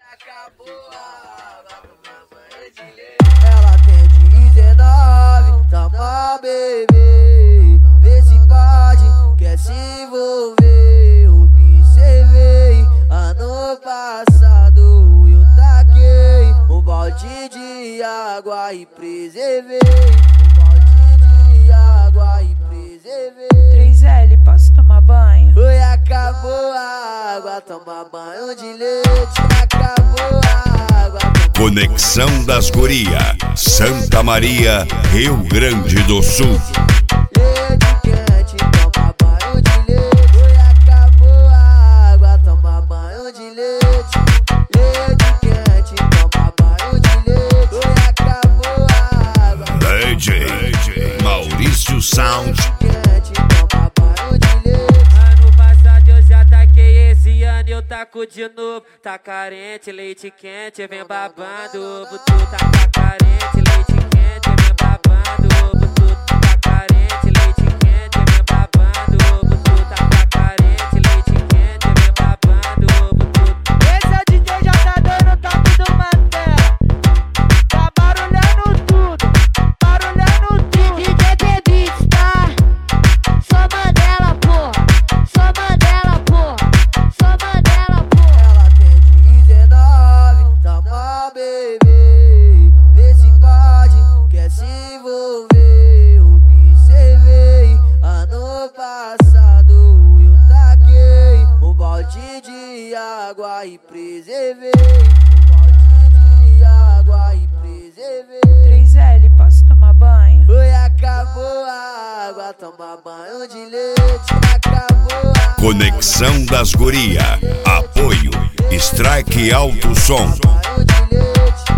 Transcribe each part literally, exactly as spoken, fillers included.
Acabou a água, toma banho de leite. Ela tem dezenove, toma bebê. Vê se pode, quer se envolver. Observei, ano passado eu taquei um balde de água e preservei. Um balde de água e preservei. três L, posso tomar banho? Oi, acabou a água, toma banho de leite. Acabou a água, toma Conexão das Guria, Santa Maria, Rio Grande do Sul. leite quente, toma banho de leite. Oi, acabou a água, toma banho de leite. Leite quente, toma banho de leite. Oi, acabou a água, D J Maurício Sound. quente, toma banho de leite. Ano passado eu já taquei, esse ano eu taco de novo. Tá carente, leite quente, vem babando. Ovo tu tá carente, leite quente, vem babando. Ovo tu tá carente, leite quente, vem babando. Ovo tu tá carente, leite quente, vem babando. Ovo tu. Esse é o D J já tá dando top do Mantela. Tá barulhando tudo, barulhando tudo. D J Beats, tá? Só Mandela, porra. Só Mandela, porra. Só Mandela, porra. Ela tem dezenove, toma bebê. Vê se pode, quer se envolver. Observei, ano passado eu taquei um balde de água e preservei. Um balde de água e preservei. três L, posso tomar banho? Oi, acabou a água, toma banho de leite. Acabou a Conexão das Guria, apoio Strike Alto Som. banho de leite.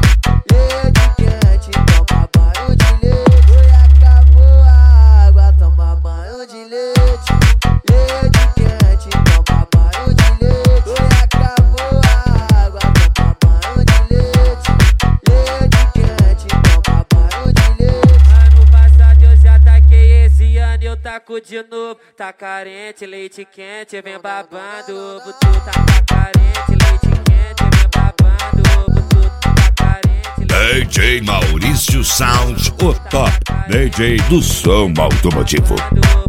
Leite quente, toma banho de leite. Oi, acabou a água, toma banho de leite. Leite quente, toma banho de leite. Oi, acabou a água, toma banho de leite. Leite quente, toma banho de leite. Ano passado eu já taquei, esse ano eu taco de novo. Tá carente, leite quente, vem babando. Ovo tu tá carente, leite quente, vem babando. Ovo tu tá carente, D J Maurício Sound, o top D J do som automotivo. leite quente,